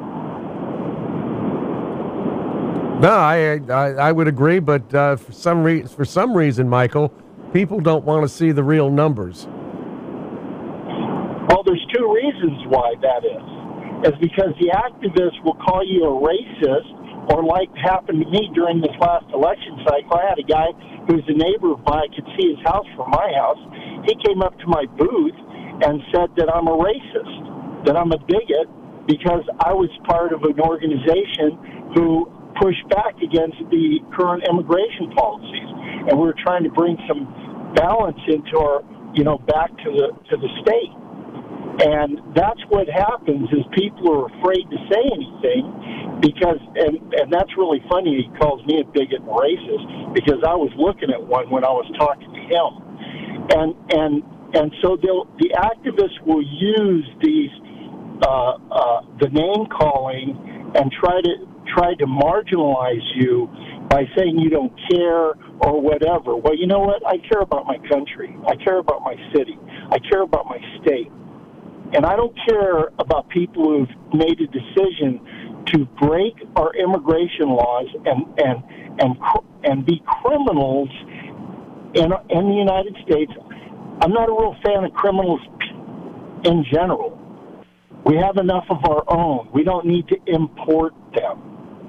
No, I would agree, but for some reason, Michael, people don't want to see the real numbers. Well, there's two reasons why that is. It's because the activists will call you a racist, or like happened to me during this last election cycle. I had a guy who was a neighbor of mine. I could see his house from my house. He came up to my booth and said that I'm a racist, that I'm a bigot, because I was part of an organization who pushed back against the current immigration policies, and we were trying to bring some balance into our, back to the state. And that's what happens is people are afraid to say anything because, and that's really funny. He calls me a bigot and racist because I was looking at one when I was talking to him, and so the activists will use these the name calling and try to marginalize you by saying you don't care or whatever. Well, you know what? I care about my country. I care about my city. I care about my state. And I don't care about people who've made a decision to break our immigration laws and be criminals in the United States. I'm not a real fan of criminals in general. We have enough of our own. We don't need to import them.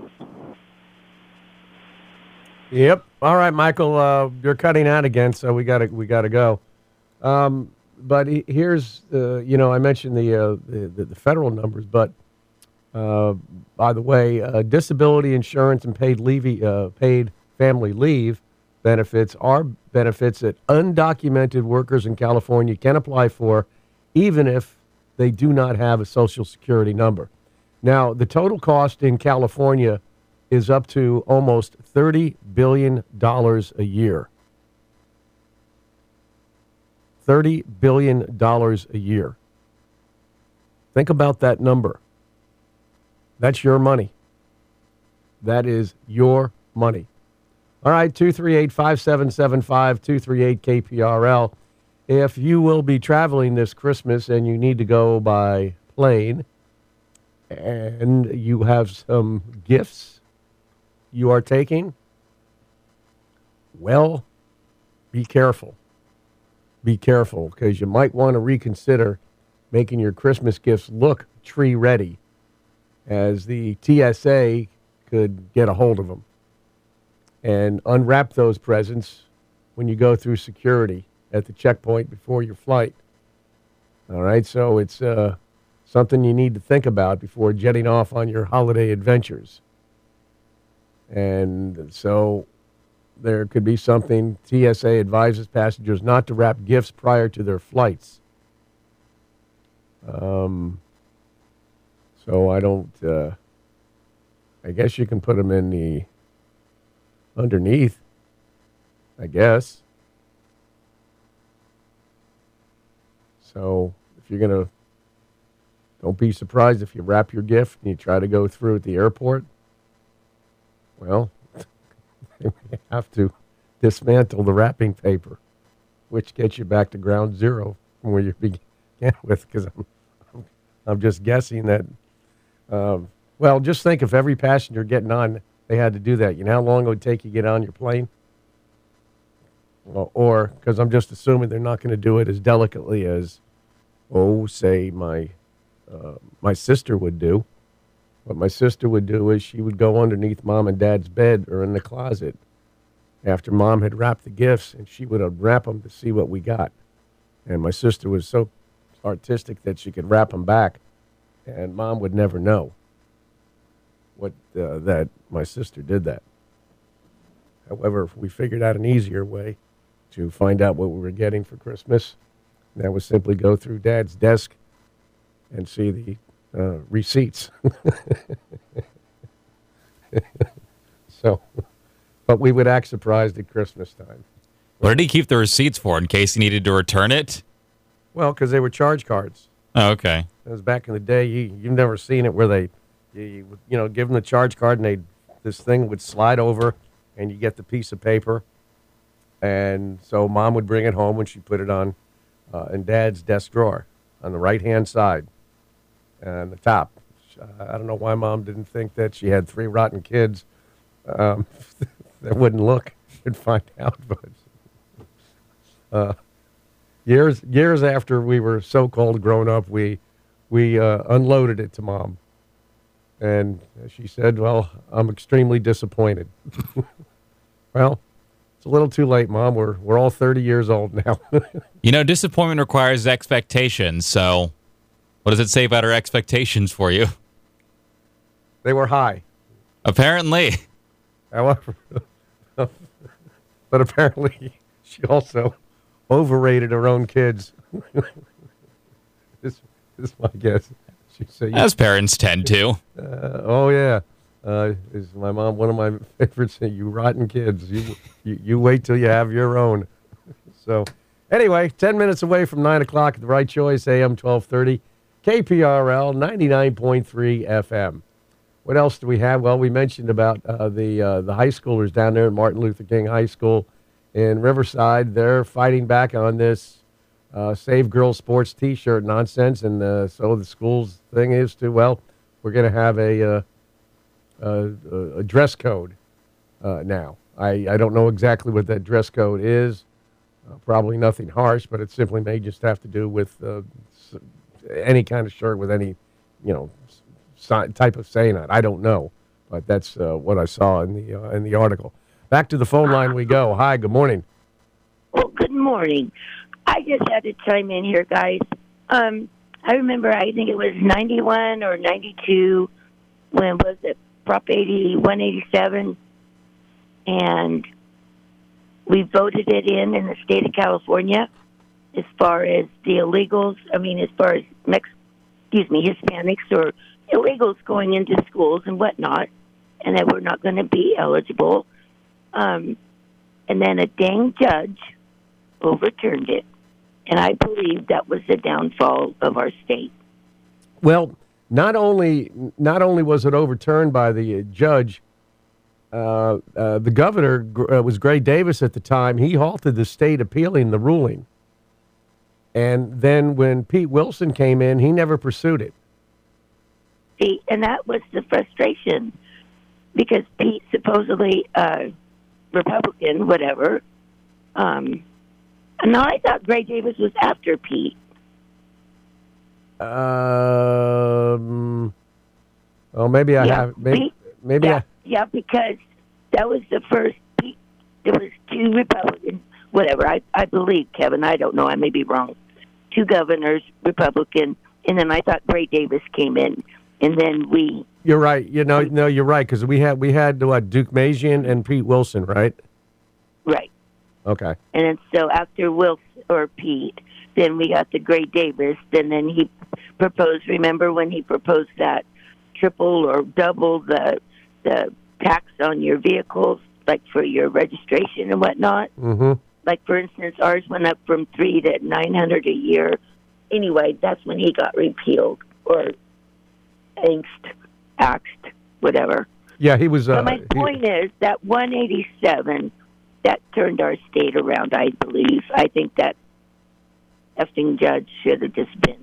Yep. All right, Michael. You're cutting out again, so we gotta go. But here's, I mentioned the federal numbers, but by the way, disability insurance and paid family leave benefits are benefits that undocumented workers in California can apply for, even if they do not have a Social Security number. Now, the total cost in California is up to almost $30 billion a year. $30 billion a year. Think about that number. That's your money. That is your money. All right, 238-5775, 238-KPRL. If you will be traveling this Christmas and you need to go by plane and you have some gifts you are taking, well, be careful. Be careful, because you might want to reconsider making your Christmas gifts look tree ready, as the TSA could get a hold of them and unwrap those presents when you go through security at the checkpoint before your flight. All right, so it's something you need to think about before jetting off on your holiday adventures. And so there could be something. TSA advises passengers not to wrap gifts prior to their flights. So I don't, I guess you can put them in the underneath, I guess. So if you're going to, don't be surprised if you wrap your gift and you try to go through at the airport. Well, you have to dismantle the wrapping paper, which gets you back to ground zero from where you began with, because I'm just guessing that, well, just think if every passenger getting on, they had to do that. You know how long it would take you to get on your plane? Well, or, because I'm just assuming they're not going to do it as delicately as, say my sister would do. What my sister would do is she would go underneath Mom and Dad's bed or in the closet after Mom had wrapped the gifts, and she would unwrap them to see what we got. And my sister was so artistic that she could wrap them back, and Mom would never know that my sister did that. However, we figured out an easier way to find out what we were getting for Christmas. And that was simply go through Dad's desk and see receipts. So, but we would act surprised at Christmas time. What did he keep the receipts for, in case he needed to return it? Well, because they were charge cards. Oh, okay. It was back in the day. You've never seen it where you give them the charge card and this thing would slide over and you get the piece of paper. And so Mom would bring it home when she put it on in Dad's desk drawer on the right-hand side and the top. I don't know why Mom didn't think that she had 3 rotten kids that wouldn't look and find out. But years after we were so-called grown up, we unloaded it to Mom. And she said, well, I'm extremely disappointed. Well, it's a little too late, Mom. We're all 30 years old now. Disappointment requires expectations. So what does it say about her expectations for you? They were high. Apparently. However, but apparently she also overrated her own kids. This is my guess. She said, as parents tend to. Oh, yeah. Is my mom one of my favorites? You rotten kids. You wait till you have your own. So, anyway, 10 minutes away from 9 o'clock at The Right Choice, AM 1230, KPRL 99.3 FM. What else do we have? Well, we mentioned about the high schoolers down there at Martin Luther King High School in Riverside. They're fighting back on this Save Girls Sports T-shirt nonsense, and so the school's thing is we're going to have a dress code now. I don't know exactly what that dress code is. Probably nothing harsh, but it simply may just have to do with any kind of shirt with any, type of saying on it. I don't know, but that's what I saw in the article. Back to the phone line we go. Hi, good morning. Well, good morning. I just had to chime in here, guys. I remember, I think it was 91 or 92, when was it, Prop 187, and we voted it in the state of California as far as the illegals, as far as Hispanics or illegals going into schools and whatnot, and that we're not going to be eligible. And then a dang judge overturned it. And I believe that was the downfall of our state. Well, not only was it overturned by the judge, the governor was Gray Davis at the time. He halted the state appealing the ruling. And then when Pete Wilson came in, he never pursued it. See, and that was the frustration, because Pete, supposedly Republican, whatever. No, I thought Gray Davis was after Pete. Well, maybe I have. Maybe yeah, because that was the first Pete. There was 2 Republicans, whatever. I believe, Kevin. I don't know. I may be wrong. 2 governors, Republican, and then I thought Gray Davis came in, and then we. You're right. No, you're right, because we had what, Duke Mazian and Pete Wilson, right? Right. Okay. And then so after Wilson or Pete, then we got the Gray Davis. And then he proposed. Remember when he proposed that triple or double the tax on your vehicles, like for your registration and whatnot? Mm-hmm. Like, for instance, ours went up from $300 to $900 a year. Anyway, that's when he got repealed or axed, whatever. Yeah, he was. So my point is that 187, that turned our state around, I believe. I think that effing judge should have just been.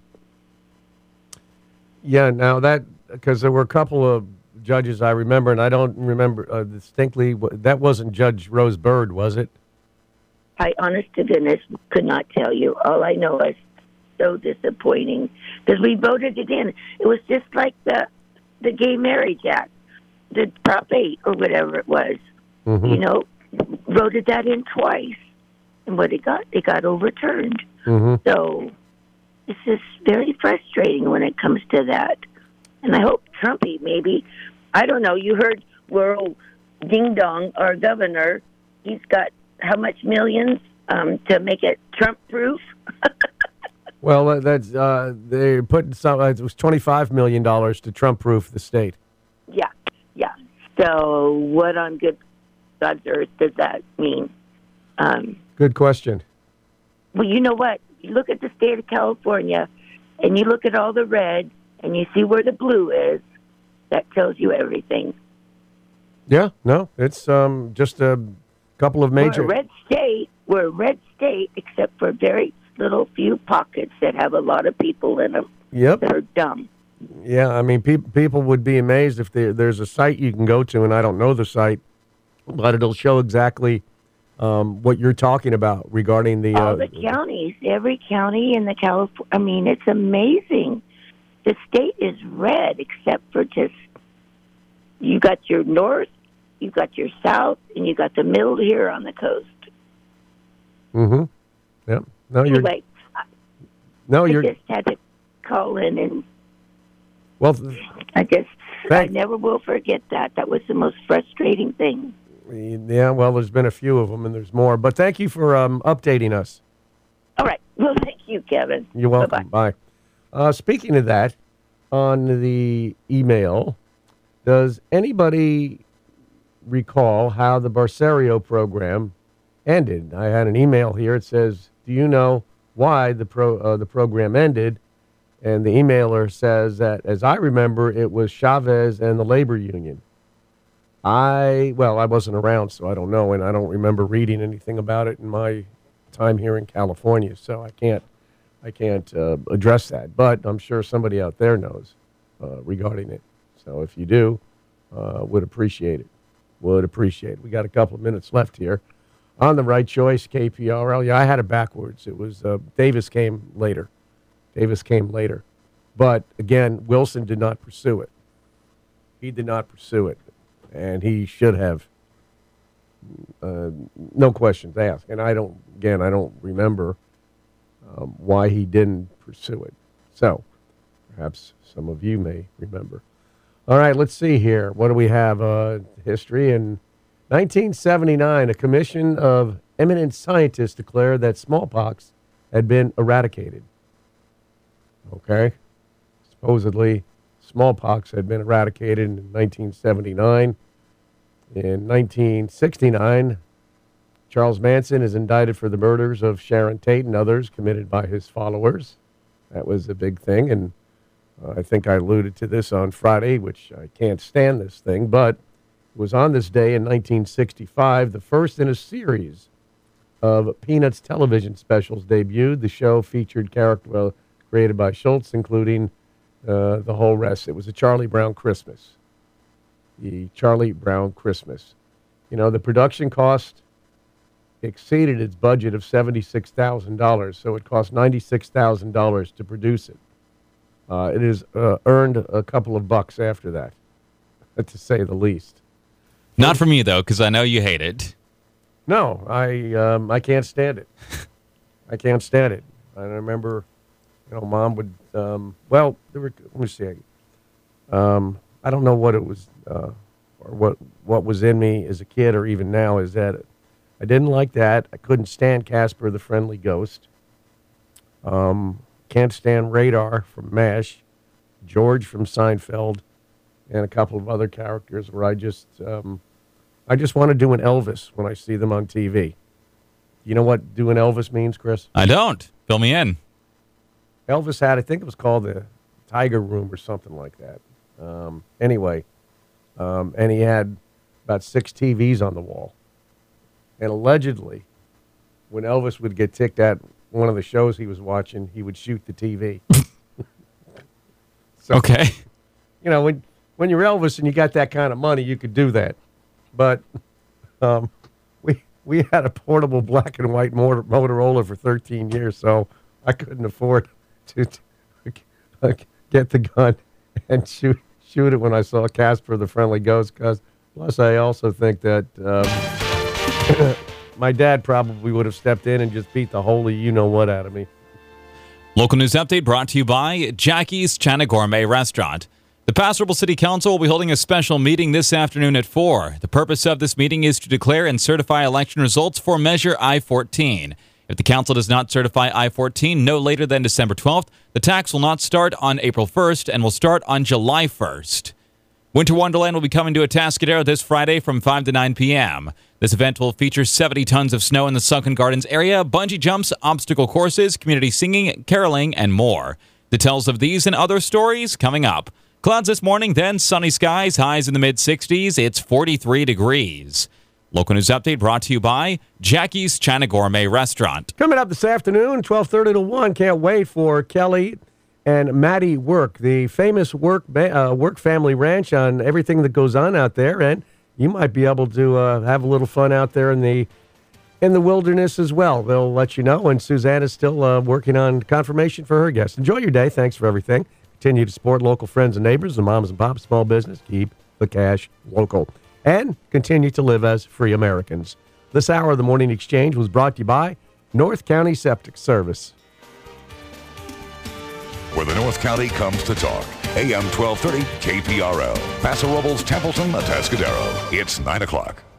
Yeah, now because there were a couple of judges I remember, and I don't remember distinctly. That wasn't Judge Rose Bird, was it? I, honest to goodness, could not tell you. All I know is so disappointing, because we voted it in. It was just like the Gay Marriage Act, the Prop 8 or whatever it was. Mm-hmm. Voted that in twice, and what it got overturned. Mm-hmm. So it's just very frustrating when it comes to that. And I hope Trumpy, maybe, I don't know, you heard World Ding Dong, our governor, he's got how much millions to make it Trump-proof? Well, that's they put some. It was $25 million to Trump-proof the state. Yeah. So what on God's earth does that mean? Good question. Well, you know what? You look at the state of California, and you look at all the red, and you see where the blue is. That tells you everything. Yeah, no, it's just a couple of major. We're a red state, except for very little few pockets that have a lot of people in them. Yep. That are dumb. Yeah, I mean, people would be amazed if there's a site you can go to, and I don't know the site, but it'll show exactly what you're talking about regarding the all the counties, every county in the California. I mean, it's amazing. The state is red, except for just you got your north, you got your south, and you got the middle here on the coast. Mm-hmm. Yep. No, anyway, you're. I just had to call in and. Well, I never will forget that. That was the most frustrating thing. Yeah, well, there's been a few of them, and there's more. But thank you for updating us. All right. Well, thank you, Kevin. You're welcome. Bye-bye. Bye. Speaking of that, on the email, does anybody recall how the Barcerio program ended? I had an email here. It says, do you know why the program ended? And the emailer says that, as I remember, it was Chavez and the labor union. I wasn't around, so I don't know, and I don't remember reading anything about it in my time here in California, so I can't address that. But I'm sure somebody out there knows regarding it. So if you do, would appreciate it. We got a couple of minutes left here. On the Right Choice, KPRL. Yeah, I had it backwards. It was Davis came later. But again, Wilson did not pursue it. He did not pursue it, and he should have. No questions asked. And I don't remember why he didn't pursue it. So perhaps some of you may remember. All right, let's see here. What do we have? History. In 1979, a commission of eminent scientists declared that smallpox had been eradicated. Okay. Supposedly, smallpox had been eradicated in 1979. In 1969, Charles Manson is indicted for the murders of Sharon Tate and others committed by his followers. That was a big thing, and I think I alluded to this on Friday, which I can't stand this thing, but it was on this day in 1965, the first in a series of Peanuts television specials debuted. The show featured characters created by Schultz, including the whole rest. It was a Charlie Brown Christmas. The Charlie Brown Christmas. You know, the production cost exceeded its budget of $76,000, so it cost $96,000 to produce it. It has earned a couple of bucks after that, to say the least. Not for me, though, because I know you hate it. No, I can't stand it. I can't stand it. I remember, Mom would, let me see. I don't know what it was, or what was in me as a kid or even now, is that I didn't like that. I couldn't stand Casper the Friendly Ghost. Can't stand Radar from MASH, George from Seinfeld, and a couple of other characters where I just want to do an Elvis when I see them on TV. You know what doing Elvis means, Chris? I don't. Fill me in. Elvis had, I think it was called the Tiger Room or something like that. And he had about 6 TVs on the wall. And allegedly, when Elvis would get ticked at one of the shows he was watching, he would shoot the TV. So, okay. When you're Elvis and you got that kind of money, you could do that. But we had a portable black and white Motorola for 13 years, so I couldn't afford to get the gun and shoot it when I saw Casper the Friendly Ghost. Plus, I also think that my dad probably would have stepped in and just beat the holy you-know-what out of me. Local news update brought to you by Jackie's China Gourmet Restaurant. The Pastorville City Council will be holding a special meeting this afternoon at 4. The purpose of this meeting is to declare and certify election results for Measure I-14. If the council does not certify I-14 no later than December 12th, the tax will not start on April 1st and will start on July 1st. Winter Wonderland will be coming to Atascadero this Friday from 5 to 9 p.m. This event will feature 70 tons of snow in the Sunken Gardens area, bungee jumps, obstacle courses, community singing, caroling, and more. Details of these and other stories coming up. Clouds this morning, then sunny skies, highs in the mid-60s. It's 43 degrees. Local News Update brought to you by Jackie's China Gourmet Restaurant. Coming up this afternoon, 12:30 to 1. Can't wait for Kelly and Maddie Work, the famous Work Family Ranch, on everything that goes on out there. And you might be able to have a little fun out there in the wilderness as well. They'll let you know. And Susanna's still working on confirmation for her guests. Enjoy your day. Thanks for everything. Continue to support local friends and neighbors, the moms and pops, small business. Keep the cash local. And continue to live as free Americans. This hour of the Morning Exchange was brought to you by North County Septic Service. Where the North County comes to talk. AM 1230 KPRL. Paso Robles, Templeton, Atascadero. It's 9 o'clock.